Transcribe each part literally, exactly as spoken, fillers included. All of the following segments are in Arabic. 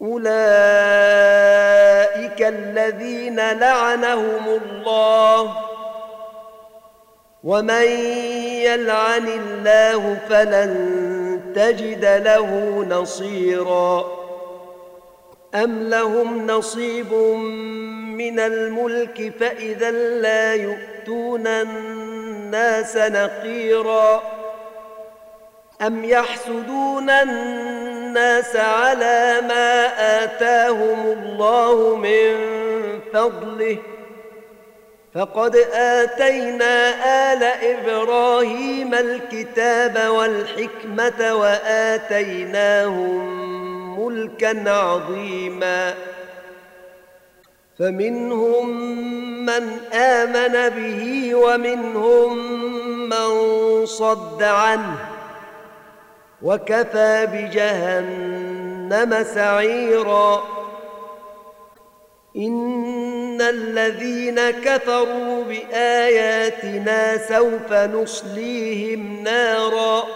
أولئك الذين لعنهم الله، ومن يلعن الله فلن تجد له نصيرا. أم لهم نصيب من الملك فإذا لا يؤتون الناس نقيرا. أم يحسدون الناس على ما آتاهم الله من فضله، فقد آتينا آل إبراهيم الكتاب والحكمة وآتيناهم ملكا عظيما. فمنهم من آمن به ومنهم من صد عنه، وكفى بجهنم سعيرا. إن الذين كفروا بآياتنا سوف نصليهم نارا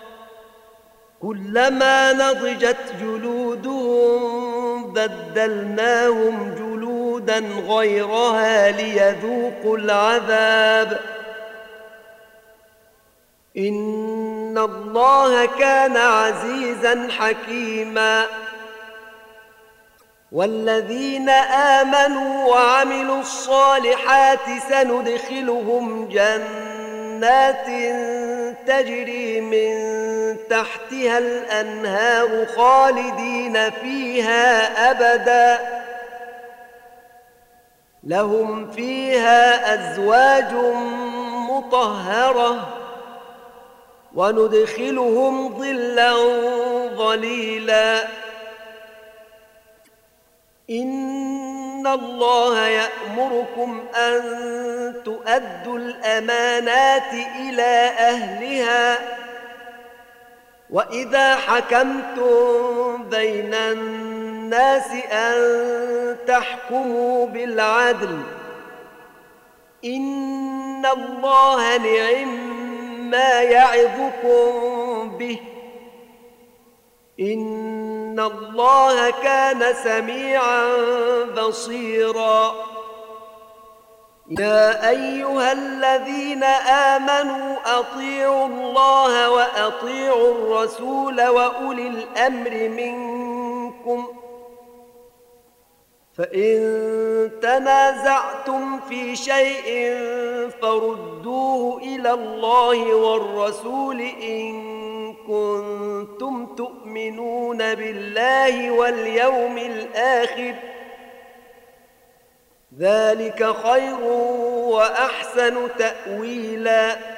كلما نضجت جلودهم بدلناهم جلودا غيرها ليذوقوا العذاب. إن الله كان عزيزا حكيما. والذين آمنوا وعملوا الصالحات سندخلهم جنات تجري من تحتها الأنهار خالدين فيها أبدا، لهم فيها أزواج مطهرة وندخلهم ظلا ظليلا. إن الله يأمركم أن تؤدوا الأمانات إلى أهلها، وإذا حكمتم بين الناس أن تحكموا بالعدل. إن الله نعم ما يعظكم به، إن الله كان سميعا بصيرا. يا أيها الذين آمنوا أطيعوا الله وأطيعوا الرسول وأولي الأمر منكم، فإن تنازعتم في شيء فردوه إلى الله والرسول إن كنتم تؤمنون بالله واليوم الآخر، ذلك خير وأحسن تأويلا.